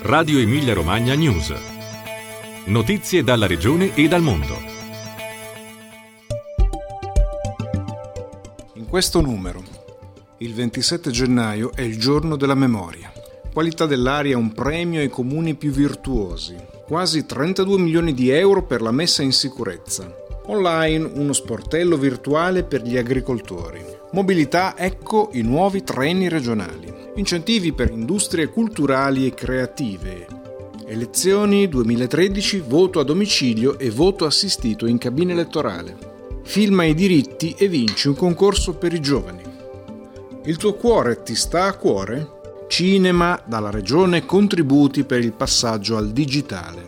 Radio Emilia Romagna News. Notizie dalla regione e dal mondo. In questo numero, il 27 gennaio è il giorno della memoria. Qualità dell'aria, un premio ai comuni più virtuosi. Quasi 32 milioni di euro per la messa in sicurezza. Online, uno sportello virtuale per gli agricoltori. Mobilità, ecco i nuovi treni regionali. Incentivi per industrie culturali e creative. Elezioni 2013, voto a domicilio e voto assistito in cabina elettorale. Firma i diritti e vinci un concorso per i giovani. Il tuo cuore ti sta a cuore? Cinema, dalla regione contributi per il passaggio al digitale.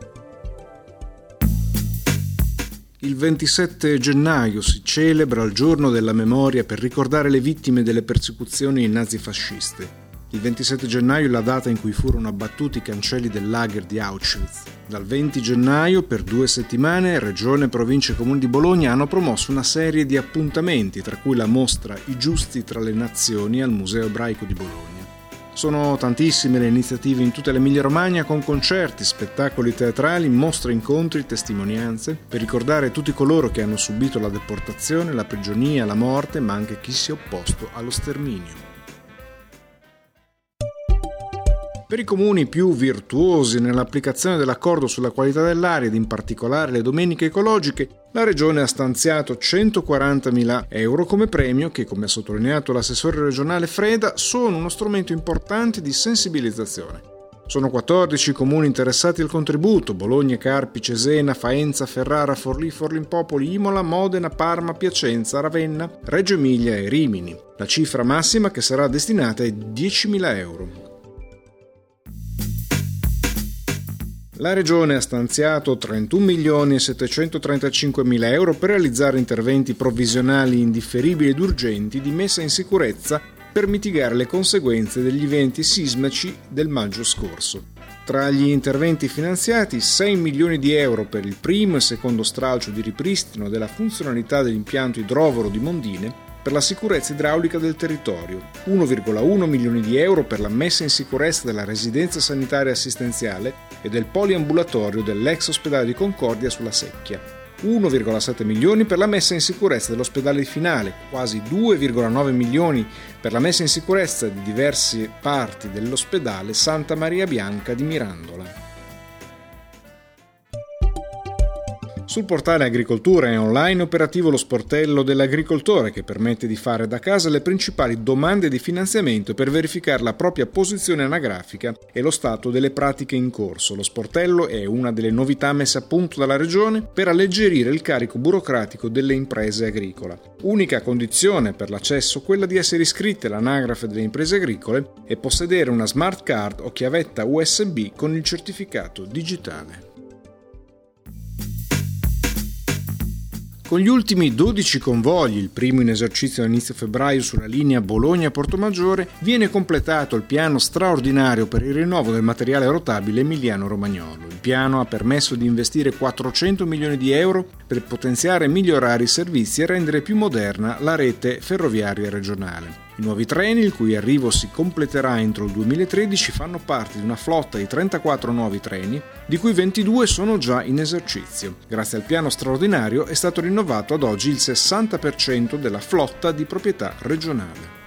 Il 27 gennaio si celebra il giorno della memoria per ricordare le vittime delle persecuzioni nazifasciste. Il 27 gennaio è la data in cui furono abbattuti i cancelli del lager di Auschwitz. Dal 20 gennaio, per 2 settimane, Regione, Provincia e Comuni di Bologna hanno promosso una serie di appuntamenti, tra cui la mostra I Giusti tra le Nazioni al Museo Ebraico di Bologna. Sono tantissime le iniziative in tutta l'Emilia Romagna con concerti, spettacoli teatrali, mostre, incontri, testimonianze per ricordare tutti coloro che hanno subito la deportazione, la prigionia, la morte, ma anche chi si è opposto allo sterminio. Per i comuni più virtuosi nell'applicazione dell'accordo sulla qualità dell'aria ed in particolare le domeniche ecologiche, la Regione ha stanziato 140.000 euro come premio che, come ha sottolineato l'assessore regionale Freda, sono uno strumento importante di sensibilizzazione. Sono 14 comuni interessati al contributo: Bologna, Carpi, Cesena, Faenza, Ferrara, Forlì, Forlimpopoli, Imola, Modena, Parma, Piacenza, Ravenna, Reggio Emilia e Rimini. La cifra massima che sarà destinata è 10.000 euro. La Regione ha stanziato 31.735.000 euro per realizzare interventi provvisionali indifferibili ed urgenti di messa in sicurezza per mitigare le conseguenze degli eventi sismici del maggio scorso. Tra gli interventi finanziati, 6 milioni di euro per il primo e secondo stralcio di ripristino della funzionalità dell'impianto idrovoro di Mondine per la sicurezza idraulica del territorio, 1,1 milioni di euro per la messa in sicurezza della residenza sanitaria assistenziale e del poliambulatorio dell'ex ospedale di Concordia sulla Secchia, 1,7 milioni per la messa in sicurezza dell'ospedale di Finale, quasi 2,9 milioni per la messa in sicurezza di diverse parti dell'ospedale Santa Maria Bianca di Mirandola. Sul portale Agricoltura è online operativo lo sportello dell'agricoltore che permette di fare da casa le principali domande di finanziamento per verificare la propria posizione anagrafica e lo stato delle pratiche in corso. Lo sportello è una delle novità messe a punto dalla Regione per alleggerire il carico burocratico delle imprese agricole. Unica condizione per l'accesso quella di essere iscritte all'anagrafe delle imprese agricole e possedere una smart card o chiavetta USB con il certificato digitale. Con gli ultimi 12 convogli, il primo in esercizio a inizio febbraio sulla linea Bologna-Portomaggiore, viene completato il piano straordinario per il rinnovo del materiale rotabile emiliano-romagnolo. Il piano ha permesso di investire 400 milioni di euro per potenziare e migliorare i servizi e rendere più moderna la rete ferroviaria regionale. I nuovi treni, il cui arrivo si completerà entro il 2013, fanno parte di una flotta di 34 nuovi treni, di cui 22 sono già in esercizio. Grazie al piano straordinario è stato rinnovato ad oggi il 60% della flotta di proprietà regionale.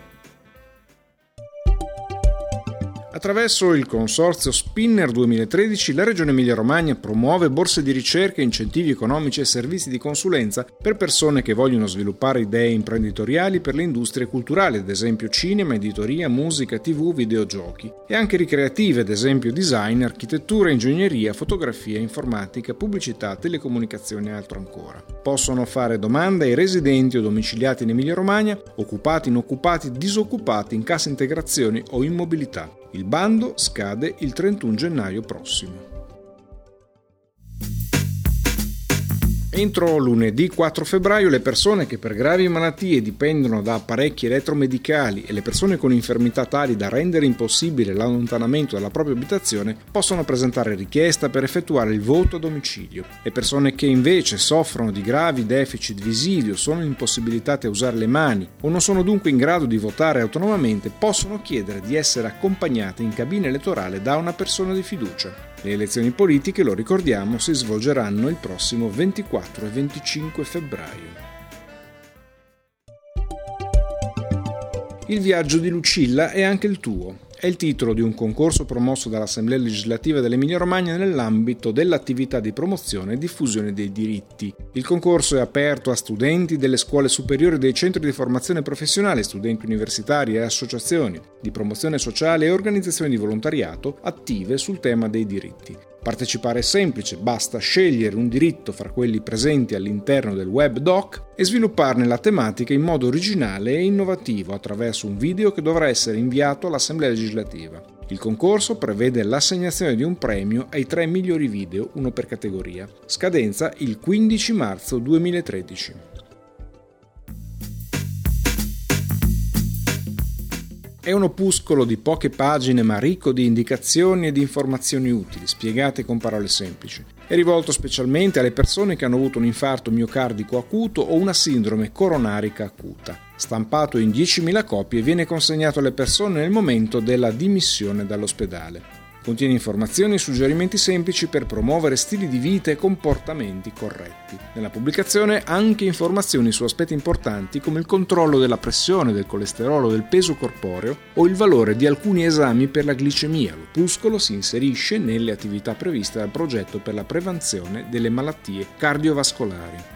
Attraverso il consorzio Spinner 2013, la Regione Emilia-Romagna promuove borse di ricerca, incentivi economici e servizi di consulenza per persone che vogliono sviluppare idee imprenditoriali per le industrie culturali, ad esempio cinema, editoria, musica, TV, videogiochi, e anche ricreative, ad esempio design, architettura, ingegneria, fotografia, informatica, pubblicità, telecomunicazioni e altro ancora. Possono fare domande ai residenti o domiciliati in Emilia-Romagna, occupati, inoccupati, disoccupati, in cassa integrazione o in mobilità. Il bando scade il 31 gennaio prossimo. Entro lunedì 4 febbraio le persone che per gravi malattie dipendono da apparecchi elettromedicali e le persone con infermità tali da rendere impossibile l'allontanamento dalla propria abitazione possono presentare richiesta per effettuare il voto a domicilio. Le persone che invece soffrono di gravi deficit visivi o sono impossibilitate a usare le mani o non sono dunque in grado di votare autonomamente possono chiedere di essere accompagnate in cabina elettorale da una persona di fiducia. Le elezioni politiche, lo ricordiamo, si svolgeranno il prossimo 24 e 25 febbraio. Il viaggio di Lucilla è anche il tuo. È il titolo di un concorso promosso dall'Assemblea Legislativa dell'Emilia-Romagna nell'ambito dell'attività di promozione e diffusione dei diritti. Il concorso è aperto a studenti delle scuole superiori dei centri di formazione professionale, studenti universitari e associazioni di promozione sociale e organizzazioni di volontariato attive sul tema dei diritti. Partecipare è semplice, basta scegliere un diritto fra quelli presenti all'interno del web doc e svilupparne la tematica in modo originale e innovativo attraverso un video che dovrà essere inviato all'Assemblea Legislativa. Il concorso prevede l'assegnazione di un premio ai 3 migliori video, uno per categoria. Scadenza il 15 marzo 2013. È un opuscolo di poche pagine ma ricco di indicazioni e di informazioni utili, spiegate con parole semplici. È rivolto specialmente alle persone che hanno avuto un infarto miocardico acuto o una sindrome coronarica acuta. Stampato in 10.000 copie, viene consegnato alle persone nel momento della dimissione dall'ospedale. Contiene informazioni e suggerimenti semplici per promuovere stili di vita e comportamenti corretti. Nella pubblicazione anche informazioni su aspetti importanti come il controllo della pressione, del colesterolo, del peso corporeo o il valore di alcuni esami per la glicemia. L'opuscolo si inserisce nelle attività previste dal progetto per la prevenzione delle malattie cardiovascolari.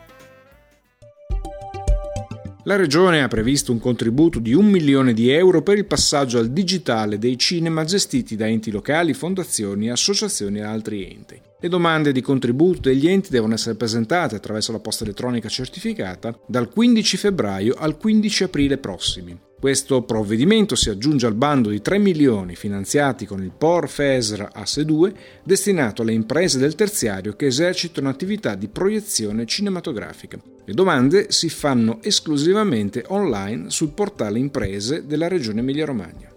La Regione ha previsto un contributo di 1 milione di euro per il passaggio al digitale dei cinema gestiti da enti locali, fondazioni, associazioni e altri enti. Le domande di contributo degli enti devono essere presentate attraverso la posta elettronica certificata dal 15 febbraio al 15 aprile prossimi. Questo provvedimento si aggiunge al bando di 3 milioni finanziati con il POR FESR Asse 2 destinato alle imprese del terziario che esercitano attività di proiezione cinematografica. Le domande si fanno esclusivamente online sul portale imprese della Regione Emilia-Romagna.